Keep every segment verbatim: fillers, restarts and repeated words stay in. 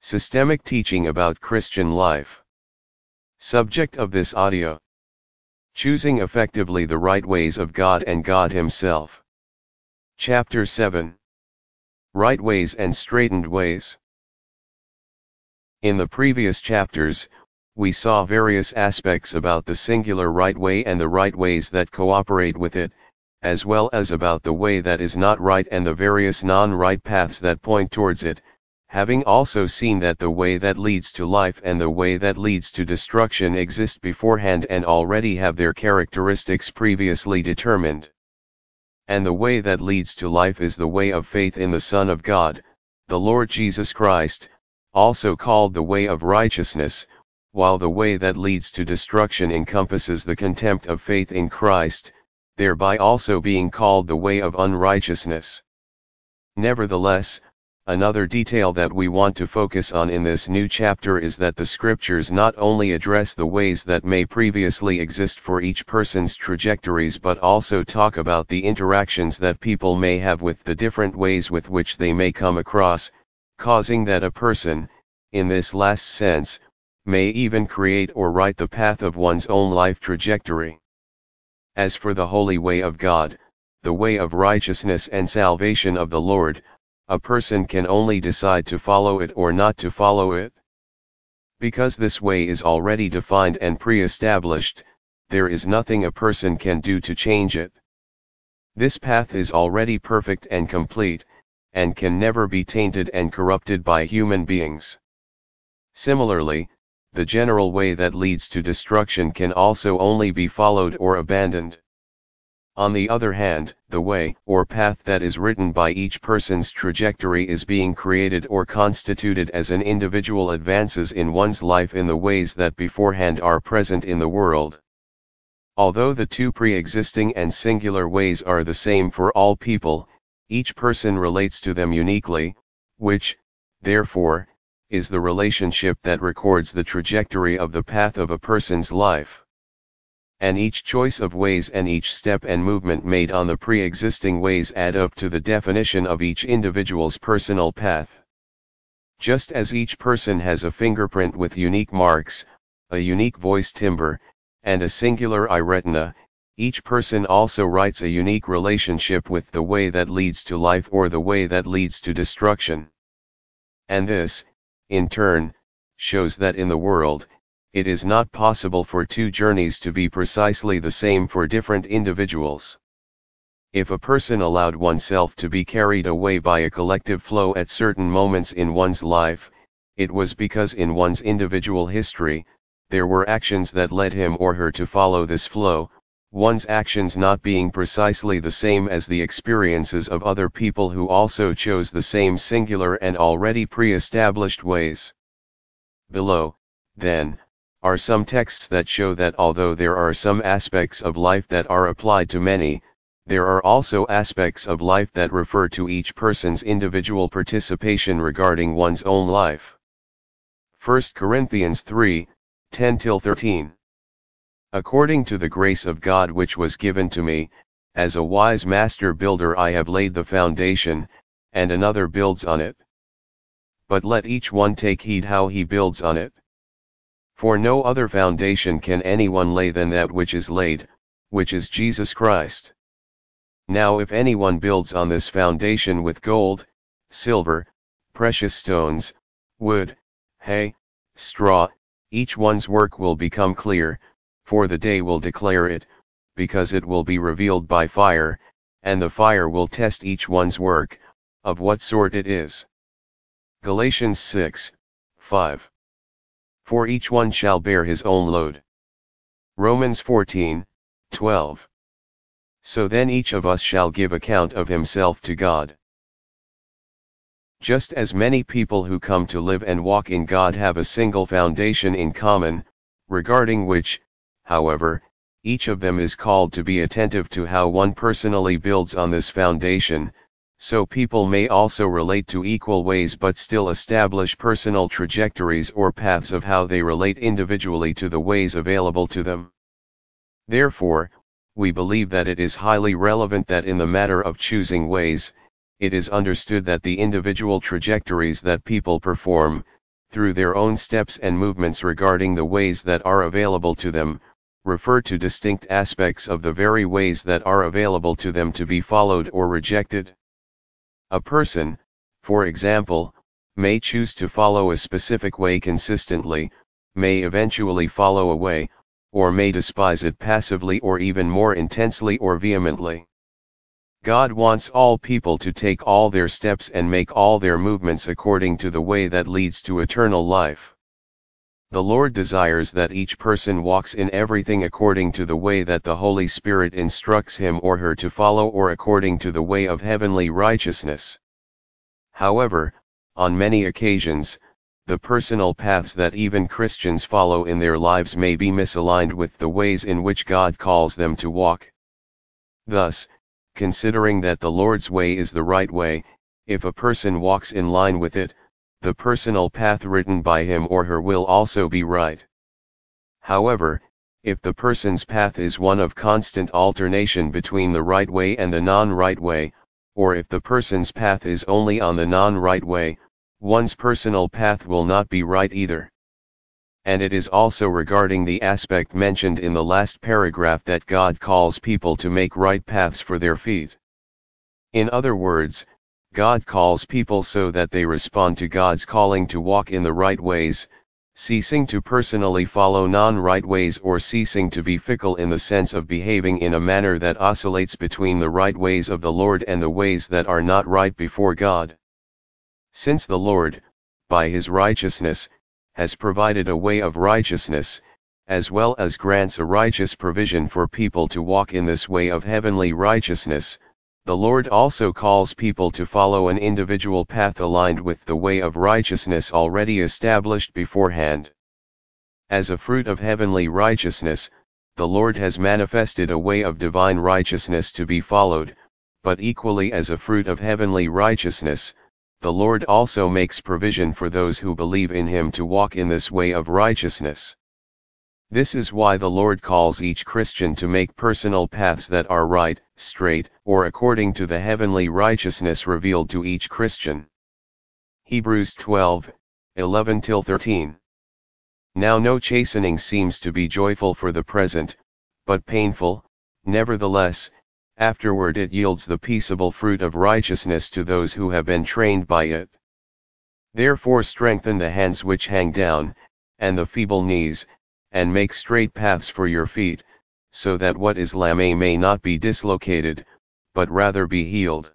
Systemic teaching about Christian life. Subject of this audio: choosing effectively the right ways of God and God Himself. Chapter seven. Right ways and straightened ways. In the previous chapters, we saw various aspects about the singular right way and the right ways that cooperate with it, as well as about the way that is not right and the various non-right paths that point towards it, having also seen that the way that leads to life and the way that leads to destruction exist beforehand and already have their characteristics previously determined. And the way that leads to life is the way of faith in the Son of God, the Lord Jesus Christ, also called the way of righteousness, while the way that leads to destruction encompasses the contempt of faith in Christ, thereby also being called the way of unrighteousness. Nevertheless, another detail that we want to focus on in this new chapter is that the scriptures not only address the ways that may previously exist for each person's trajectories but also talk about the interactions that people may have with the different ways with which they may come across, causing that a person, in this last sense, may even create or write the path of one's own life trajectory. As for the holy way of God, the way of righteousness and salvation of the Lord, a person can only decide to follow it or not to follow it. Because this way is already defined and pre-established, there is nothing a person can do to change it. This path is already perfect and complete, and can never be tainted and corrupted by human beings. Similarly, the general way that leads to destruction can also only be followed or abandoned. On the other hand, the way or path that is written by each person's trajectory is being created or constituted as an individual advances in one's life in the ways that beforehand are present in the world. Although the two pre-existing and singular ways are the same for all people, each person relates to them uniquely, which, therefore, is the relationship that records the trajectory of the path of a person's life. And each choice of ways and each step and movement made on the pre-existing ways add up to the definition of each individual's personal path. Just as each person has a fingerprint with unique marks, a unique voice timbre, and a singular eye retina, each person also writes a unique relationship with the way that leads to life or the way that leads to destruction. And this, in turn, shows that in the world, it is not possible for two journeys to be precisely the same for different individuals. If a person allowed oneself to be carried away by a collective flow at certain moments in one's life, it was because in one's individual history, there were actions that led him or her to follow this flow, one's actions not being precisely the same as the experiences of other people who also chose the same singular and already pre-established ways. Below, then, are some texts that show that although there are some aspects of life that are applied to many, there are also aspects of life that refer to each person's individual participation regarding one's own life. First Corinthians three, ten to thirteen. According to the grace of God which was given to me, as a wise master builder I have laid the foundation, and another builds on it. But let each one take heed how he builds on it. For no other foundation can anyone lay than that which is laid, which is Jesus Christ. Now if anyone builds on this foundation with gold, silver, precious stones, wood, hay, straw, each one's work will become clear, for the day will declare it, because it will be revealed by fire, and the fire will test each one's work, of what sort it is. Galatians six, five. For each one shall bear his own load. Romans fourteen, twelve. So then each of us shall give account of himself to God. Just as many people who come to live and walk in God have a single foundation in common, regarding which, however, each of them is called to be attentive to how one personally builds on this foundation, so people may also relate to equal ways but still establish personal trajectories or paths of how they relate individually to the ways available to them. Therefore, we believe that it is highly relevant that in the matter of choosing ways, it is understood that the individual trajectories that people perform, through their own steps and movements regarding the ways that are available to them, refer to distinct aspects of the very ways that are available to them to be followed or rejected. A person, for example, may choose to follow a specific way consistently, may eventually follow a way, or may despise it passively or even more intensely or vehemently. God wants all people to take all their steps and make all their movements according to the way that leads to eternal life. The Lord desires that each person walks in everything according to the way that the Holy Spirit instructs him or her to follow, or according to the way of heavenly righteousness. However, on many occasions, the personal paths that even Christians follow in their lives may be misaligned with the ways in which God calls them to walk. Thus, considering that the Lord's way is the right way, if a person walks in line with it, the personal path written by him or her will also be right. However, if the person's path is one of constant alternation between the right way and the non-right way, or if the person's path is only on the non-right way, one's personal path will not be right either. And it is also regarding the aspect mentioned in the last paragraph that God calls people to make right paths for their feet. In other words, God calls people so that they respond to God's calling to walk in the right ways, ceasing to personally follow non-right ways or ceasing to be fickle in the sense of behaving in a manner that oscillates between the right ways of the Lord and the ways that are not right before God. Since the Lord, by his righteousness, has provided a way of righteousness, as well as grants a righteous provision for people to walk in this way of heavenly righteousness, the Lord also calls people to follow an individual path aligned with the way of righteousness already established beforehand. As a fruit of heavenly righteousness, the Lord has manifested a way of divine righteousness to be followed, but equally as a fruit of heavenly righteousness, the Lord also makes provision for those who believe in him to walk in this way of righteousness. This is why the Lord calls each Christian to make personal paths that are right, straight, or according to the heavenly righteousness revealed to each Christian. Hebrews twelve, eleven to thirteen. Now no chastening seems to be joyful for the present, but painful; nevertheless, afterward it yields the peaceable fruit of righteousness to those who have been trained by it. Therefore strengthen the hands which hang down, and the feeble knees, and make straight paths for your feet, so that what is lame may not be dislocated, but rather be healed.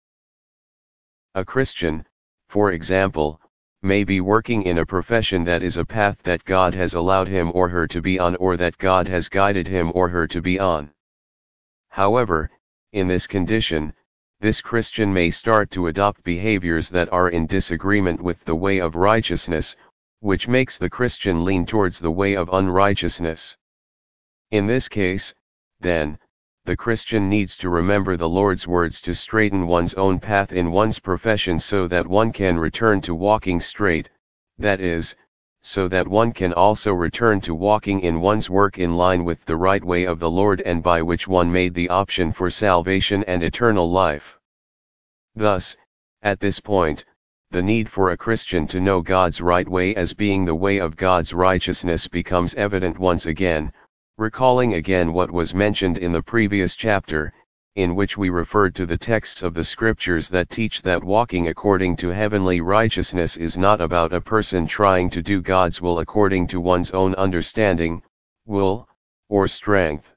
A Christian, for example, may be working in a profession that is a path that God has allowed him or her to be on, or that God has guided him or her to be on. However, in this condition, this Christian may start to adopt behaviors that are in disagreement with the way of righteousness, which makes the Christian lean towards the way of unrighteousness. In this case, then, the Christian needs to remember the Lord's words to straighten one's own path in one's profession so that one can return to walking straight, that is, so that one can also return to walking in one's work in line with the right way of the Lord, and by which one made the option for salvation and eternal life. Thus, at this point, the need for a Christian to know God's right way as being the way of God's righteousness becomes evident once again, recalling again what was mentioned in the previous chapter, in which we referred to the texts of the scriptures that teach that walking according to heavenly righteousness is not about a person trying to do God's will according to one's own understanding, will, or strength.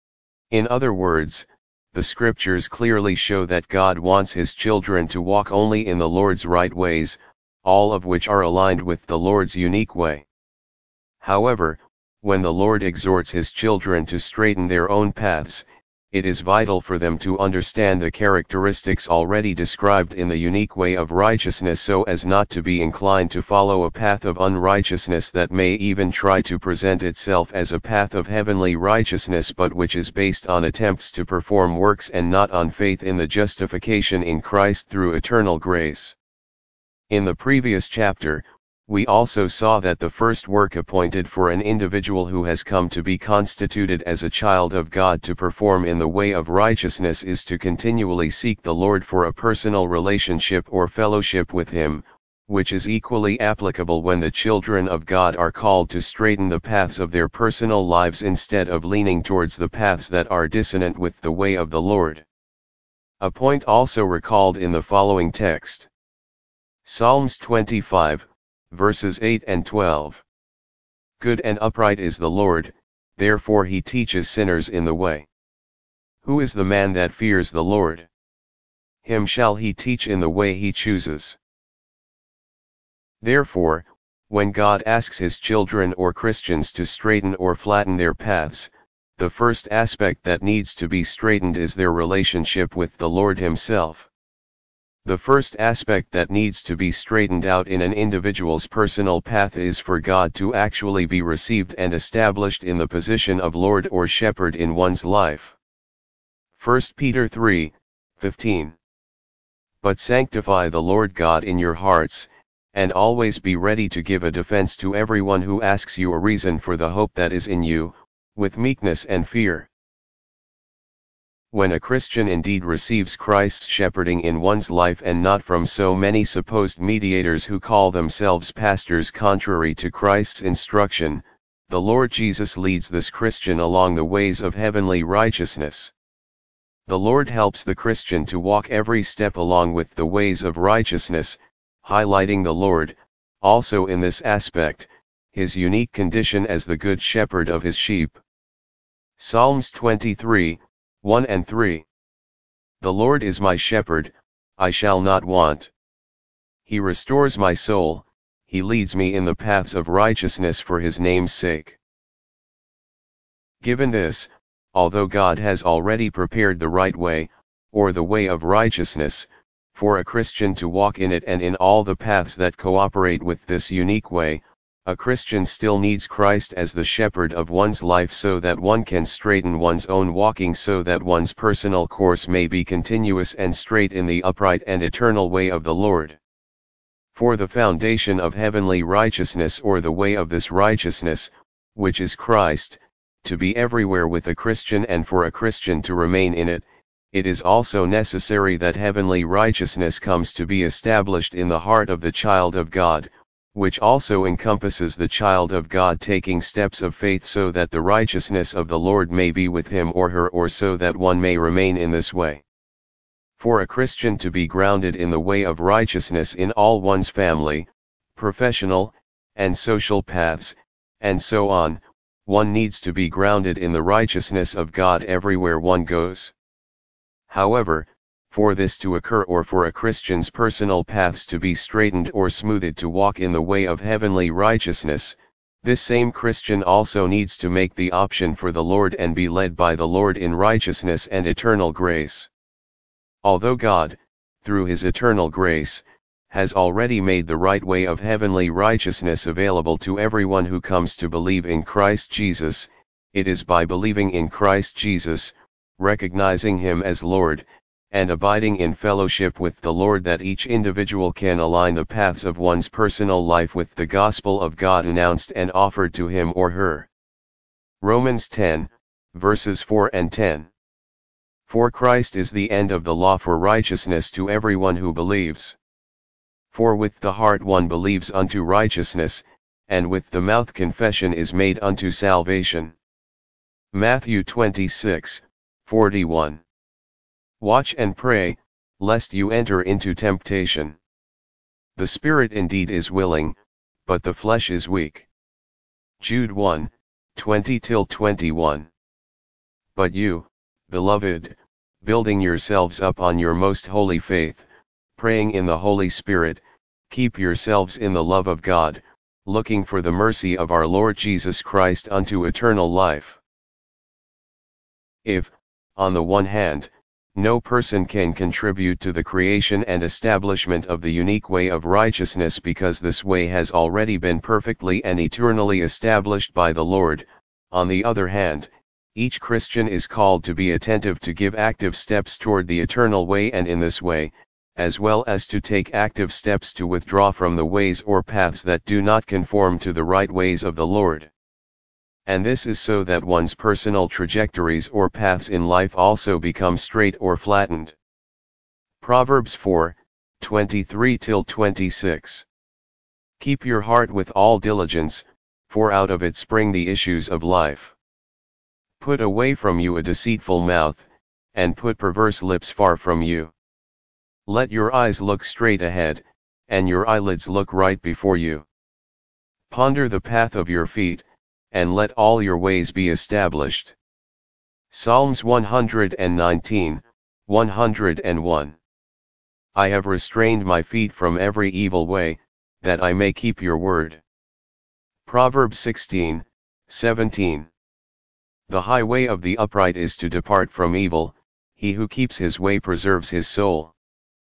In other words, the scriptures clearly show that God wants his children to walk only in the Lord's right ways, all of which are aligned with the Lord's unique way. However, when the Lord exhorts his children to straighten their own paths, it is vital for them to understand the characteristics already described in the unique way of righteousness so as not to be inclined to follow a path of unrighteousness that may even try to present itself as a path of heavenly righteousness, but which is based on attempts to perform works and not on faith in the justification in Christ through eternal grace. In the previous chapter, we also saw that the first work appointed for an individual who has come to be constituted as a child of God to perform in the way of righteousness is to continually seek the Lord for a personal relationship or fellowship with him, which is equally applicable when the children of God are called to straighten the paths of their personal lives instead of leaning towards the paths that are dissonant with the way of the Lord. A point also recalled in the following text. Psalms twenty-five, verses eight and twelve. Good and upright is the Lord, therefore he teaches sinners in the way. Who is the man that fears the Lord? Him shall he teach in the way he chooses. Therefore, when God asks his children or Christians to straighten or flatten their paths, the first aspect that needs to be straightened is their relationship with the Lord himself. The first aspect that needs to be straightened out in an individual's personal path is for God to actually be received and established in the position of Lord or Shepherd in one's life. First Peter three, fifteen. But sanctify the Lord God in your hearts, and always be ready to give a defense to everyone who asks you a reason for the hope that is in you, with meekness and fear. When a Christian indeed receives Christ's shepherding in one's life and not from so many supposed mediators who call themselves pastors contrary to Christ's instruction, the Lord Jesus leads this Christian along the ways of heavenly righteousness. The Lord helps the Christian to walk every step along with the ways of righteousness, highlighting the Lord, also in this aspect, his unique condition as the good shepherd of his sheep. Psalms twenty-three, one and three. The Lord is my shepherd, I shall not want. He restores my soul, he leads me in the paths of righteousness for his name's sake. Given this, although God has already prepared the right way, or the way of righteousness, for a Christian to walk in it and in all the paths that cooperate with this unique way, a Christian still needs Christ as the shepherd of one's life so that one can straighten one's own walking so that one's personal course may be continuous and straight in the upright and eternal way of the Lord. For the foundation of heavenly righteousness or the way of this righteousness, which is Christ, to be everywhere with a Christian and for a Christian to remain in it, it is also necessary that heavenly righteousness comes to be established in the heart of the child of God, which also encompasses the child of God taking steps of faith so that the righteousness of the Lord may be with him or her or so that one may remain in this way. For a Christian to be grounded in the way of righteousness in all one's family, professional, and social paths, and so on, one needs to be grounded in the righteousness of God everywhere one goes. However, for this to occur or for a Christian's personal paths to be straightened or smoothed to walk in the way of heavenly righteousness, this same Christian also needs to make the option for the Lord and be led by the Lord in righteousness and eternal grace. Although God, through his eternal grace, has already made the right way of heavenly righteousness available to everyone who comes to believe in Christ Jesus, it is by believing in Christ Jesus, recognizing him as Lord, and abiding in fellowship with the Lord that each individual can align the paths of one's personal life with the gospel of God announced and offered to him or her. Romans ten, verses four and ten. For Christ is the end of the law for righteousness to everyone who believes. For with the heart one believes unto righteousness, and with the mouth confession is made unto salvation. Matthew twenty-six, forty-one. Watch and pray, lest you enter into temptation. The spirit indeed is willing, but the flesh is weak. Jude one, twenty to twenty-one. But you, beloved, building yourselves up on your most holy faith, praying in the Holy Spirit, keep yourselves in the love of God, looking for the mercy of our Lord Jesus Christ unto eternal life. If, on the one hand, no person can contribute to the creation and establishment of the unique way of righteousness because this way has already been perfectly and eternally established by the Lord, on the other hand, each Christian is called to be attentive to give active steps toward the eternal way and in this way, as well as to take active steps to withdraw from the ways or paths that do not conform to the right ways of the Lord. And this is so that one's personal trajectories or paths in life also become straight or flattened. Proverbs four, twenty-three to twenty-six. Keep your heart with all diligence, for out of it spring the issues of life. Put away from you a deceitful mouth, and put perverse lips far from you. Let your eyes look straight ahead, and your eyelids look right before you. Ponder the path of your feet, and let all your ways be established. Psalms one hundred nineteen, one hundred one. I have restrained my feet from every evil way, that I may keep your word. Proverbs sixteen, seventeen. The highway of the upright is to depart from evil, he who keeps his way preserves his soul.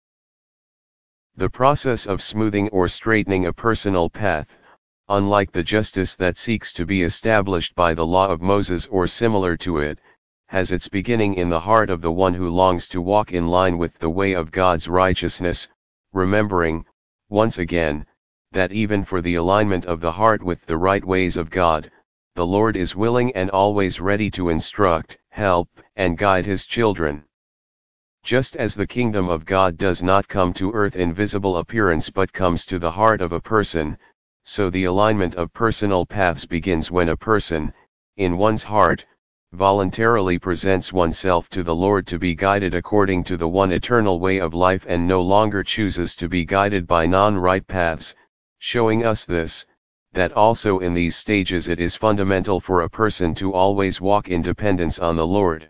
The process of smoothing or straightening a personal path, unlike the justice that seeks to be established by the law of Moses or similar to it, has its beginning in the heart of the one who longs to walk in line with the way of God's righteousness, remembering, once again, that even for the alignment of the heart with the right ways of God, the Lord is willing and always ready to instruct, help, and guide his children. Just as the kingdom of God does not come to earth in visible appearance but comes to the heart of a person, so the alignment of personal paths begins when a person, in one's heart, voluntarily presents oneself to the Lord to be guided according to the one eternal way of life and no longer chooses to be guided by non-right paths, showing us this, that also in these stages it is fundamental for a person to always walk in dependence on the Lord.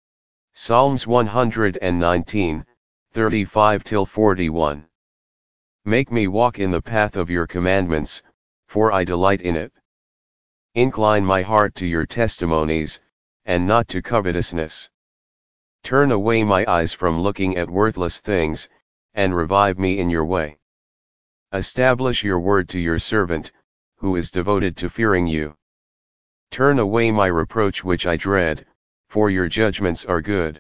Psalms one hundred nineteen, thirty-five to forty-one. Make me walk in the path of your commandments, for I delight in it. Incline my heart to your testimonies, and not to covetousness. Turn away my eyes from looking at worthless things, and revive me in your way. Establish your word to your servant, who is devoted to fearing you. Turn away my reproach which I dread, for your judgments are good.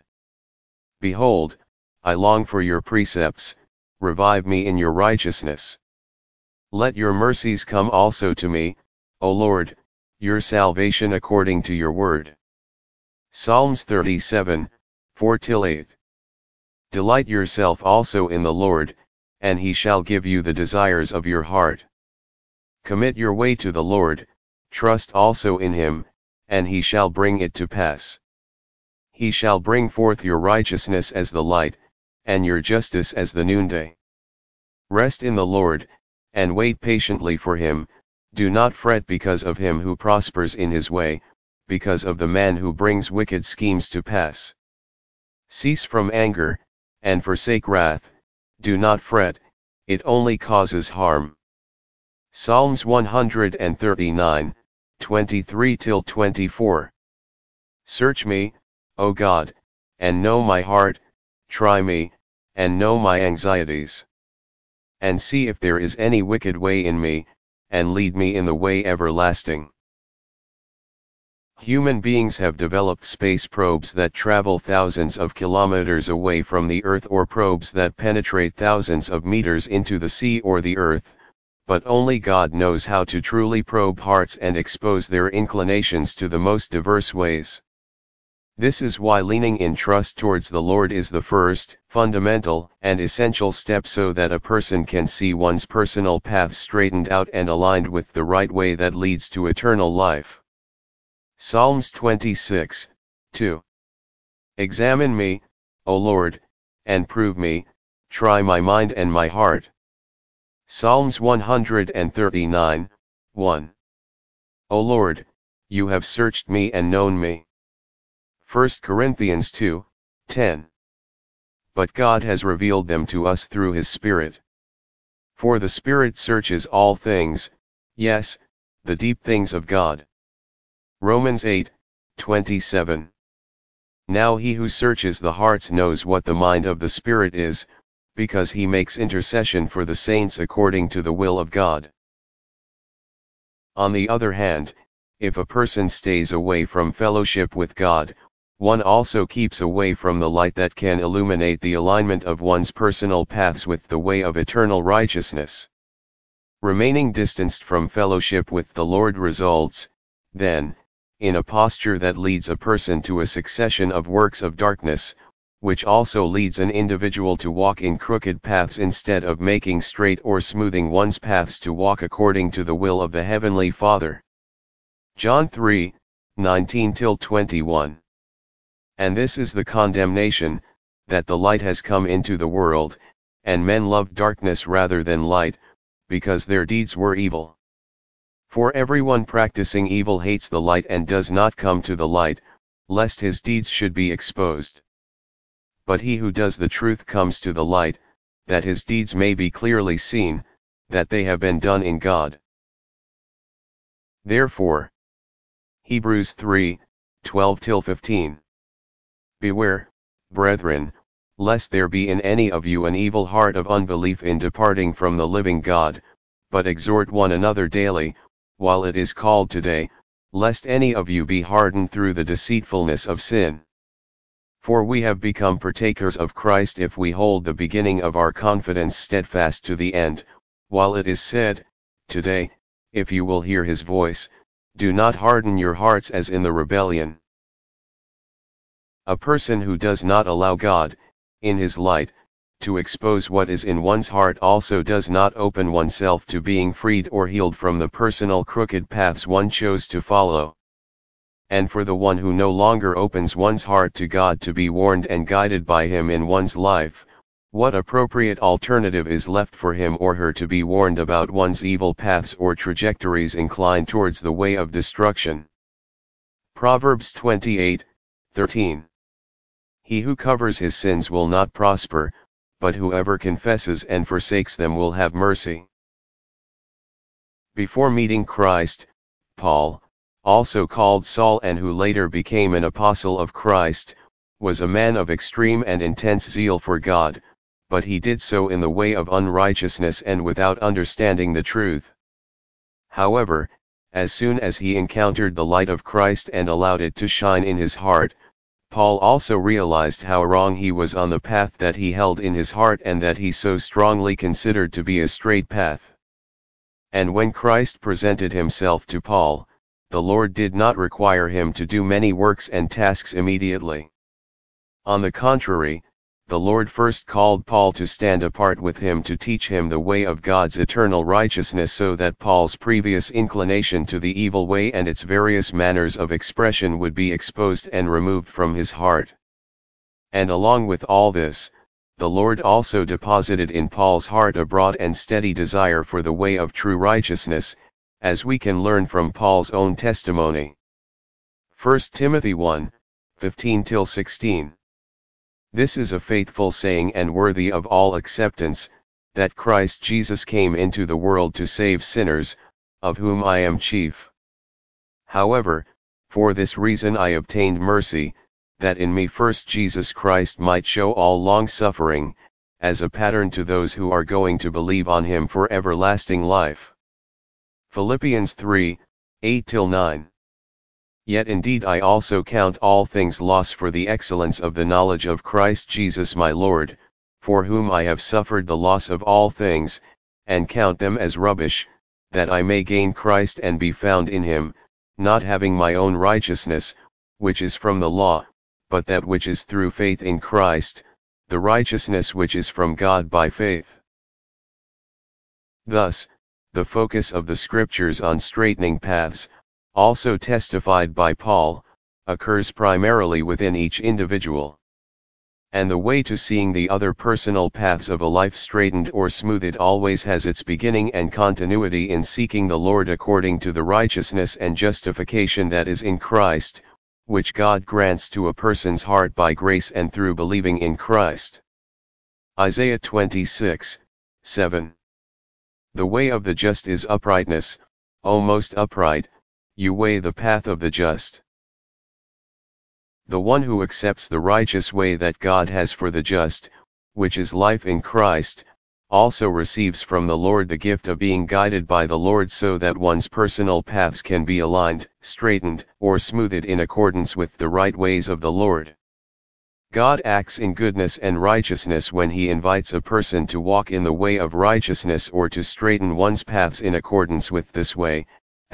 Behold, I long for your precepts, revive me in your righteousness. Let your mercies come also to me, O Lord, your salvation according to your word. Psalms thirty-seven, four to eight. Delight yourself also in the Lord, and he shall give you the desires of your heart. Commit your way to the Lord, trust also in him, and he shall bring it to pass. He shall bring forth your righteousness as the light, and your justice as the noonday. Rest in the Lord, and wait patiently for him, do not fret because of him who prospers in his way, because of the man who brings wicked schemes to pass. Cease from anger, and forsake wrath, do not fret, it only causes harm. Psalms one hundred thirty-nine, twenty-three to twenty-four. Search me, O God, and know my heart, try me, and know my anxieties. And see if there is any wicked way in me, and lead me in the way everlasting. Human beings have developed space probes that travel thousands of kilometers away from the Earth or probes that penetrate thousands of meters into the sea or the Earth, but only God knows how to truly probe hearts and expose their inclinations to the most diverse ways. This is why leaning in trust towards the Lord is the first, fundamental, and essential step so that a person can see one's personal path straightened out and aligned with the right way that leads to eternal life. Psalms twenty-six, two. Examine me, O Lord, and prove me, try my mind and my heart. Psalms one hundred thirty-nine, one. O Lord, you have searched me and known me. First Corinthians two, ten. But God has revealed them to us through his Spirit. For the Spirit searches all things, yes, the deep things of God. Romans eight, twenty-seven. Now he who searches the hearts knows what the mind of the Spirit is, because he makes intercession for the saints according to the will of God. On the other hand, if a person stays away from fellowship with God, one also keeps away from the light that can illuminate the alignment of one's personal paths with the way of eternal righteousness. Remaining distanced from fellowship with the Lord results, then, in a posture that leads a person to a succession of works of darkness, which also leads an individual to walk in crooked paths instead of making straight or smoothing one's paths to walk according to the will of the Heavenly Father. John three, nineteen to twenty-one. And this is the condemnation, that the light has come into the world, and men loved darkness rather than light, because their deeds were evil. For everyone practicing evil hates the light and does not come to the light, lest his deeds should be exposed. But he who does the truth comes to the light, that his deeds may be clearly seen, that they have been done in God. Therefore, Hebrews three, twelve to fifteen. Beware, brethren, lest there be in any of you an evil heart of unbelief in departing from the living God, but exhort one another daily, while it is called today, lest any of you be hardened through the deceitfulness of sin. For we have become partakers of Christ if we hold the beginning of our confidence steadfast to the end, while it is said, today, if you will hear his voice, do not harden your hearts as in the rebellion. A person who does not allow God, in his light, to expose what is in one's heart also does not open oneself to being freed or healed from the personal crooked paths one chose to follow. And for the one who no longer opens one's heart to God to be warned and guided by him in one's life, what appropriate alternative is left for him or her to be warned about one's evil paths or trajectories inclined towards the way of destruction? Proverbs twenty-eight, thirteen. He who covers his sins will not prosper, but whoever confesses and forsakes them will have mercy. Before meeting Christ, Paul, also called Saul and who later became an apostle of Christ, was a man of extreme and intense zeal for God, but he did so in the way of unrighteousness and without understanding the truth. However, as soon as he encountered the light of Christ and allowed it to shine in his heart, Paul also realized how wrong he was on the path that he held in his heart and that he so strongly considered to be a straight path. And when Christ presented himself to Paul, the Lord did not require him to do many works and tasks immediately. On the contrary, the Lord first called Paul to stand apart with him to teach him the way of God's eternal righteousness so that Paul's previous inclination to the evil way and its various manners of expression would be exposed and removed from his heart. And along with all this, the Lord also deposited in Paul's heart a broad and steady desire for the way of true righteousness, as we can learn from Paul's own testimony. First Timothy one, fifteen to sixteen. This is a faithful saying and worthy of all acceptance, that Christ Jesus came into the world to save sinners, of whom I am chief. However, for this reason I obtained mercy, that in me first Jesus Christ might show all long-suffering, as a pattern to those who are going to believe on him for everlasting life. Philippians three, eight to nine. Yet indeed I also count all things loss for the excellence of the knowledge of Christ Jesus my Lord, for whom I have suffered the loss of all things, and count them as rubbish, that I may gain Christ and be found in him, not having my own righteousness, which is from the law, but that which is through faith in Christ, the righteousness which is from God by faith. Thus, the focus of the Scriptures on straightening paths, also testified by Paul, occurs primarily within each individual. And the way to seeing the other personal paths of a life straightened or smoothed always has its beginning and continuity in seeking the Lord according to the righteousness and justification that is in Christ, which God grants to a person's heart by grace and through believing in Christ. Isaiah twenty-six, seven. The way of the just is uprightness, O most upright, you weigh the path of the just. The one who accepts the righteous way that God has for the just, which is life in Christ, also receives from the Lord the gift of being guided by the Lord so that one's personal paths can be aligned, straightened, or smoothed in accordance with the right ways of the Lord. God acts in goodness and righteousness when he invites a person to walk in the way of righteousness or to straighten one's paths in accordance with this way,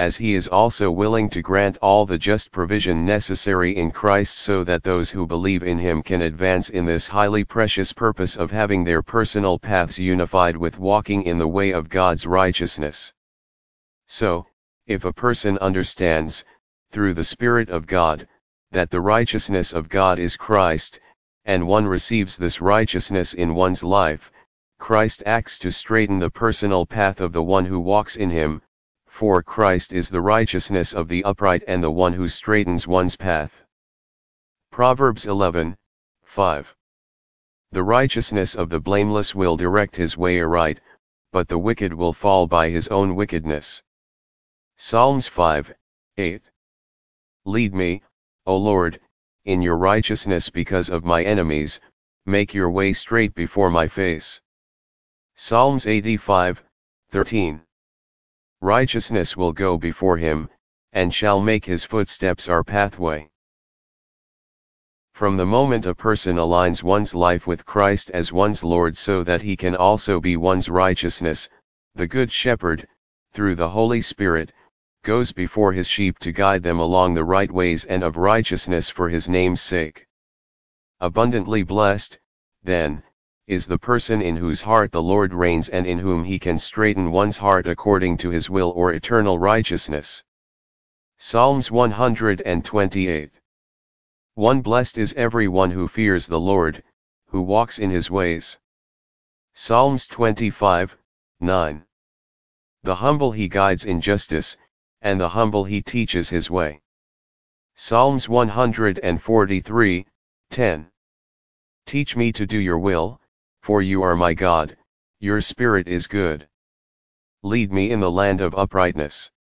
as he is also willing to grant all the just provision necessary in Christ so that those who believe in him can advance in this highly precious purpose of having their personal paths unified with walking in the way of God's righteousness. So, if a person understands, through the Spirit of God, that the righteousness of God is Christ, and one receives this righteousness in one's life, Christ acts to straighten the personal path of the one who walks in him, for Christ is the righteousness of the upright and the one who straightens one's path. Proverbs eleven, five. The righteousness of the blameless will direct his way aright, but the wicked will fall by his own wickedness. Psalms five, eight. Lead me, O Lord, in your righteousness because of my enemies, make your way straight before my face. Psalms eighty-five, thirteen. Righteousness will go before him, and shall make his footsteps our pathway. From the moment a person aligns one's life with Christ as one's Lord so that he can also be one's righteousness, the Good Shepherd, through the Holy Spirit, goes before his sheep to guide them along the right ways and of righteousness for his name's sake. Abundantly blessed, then, is the person in whose heart the Lord reigns and in whom he can straighten one's heart according to his will or eternal righteousness. Psalms one hundred twenty-eight. One blessed is every one who fears the Lord, who walks in his ways. Psalms twenty-five, nine. The humble he guides in justice, and the humble he teaches his way. Psalms one hundred forty-three, ten. Teach me to do your will, for you are my God, your spirit is good. Lead me in the land of uprightness.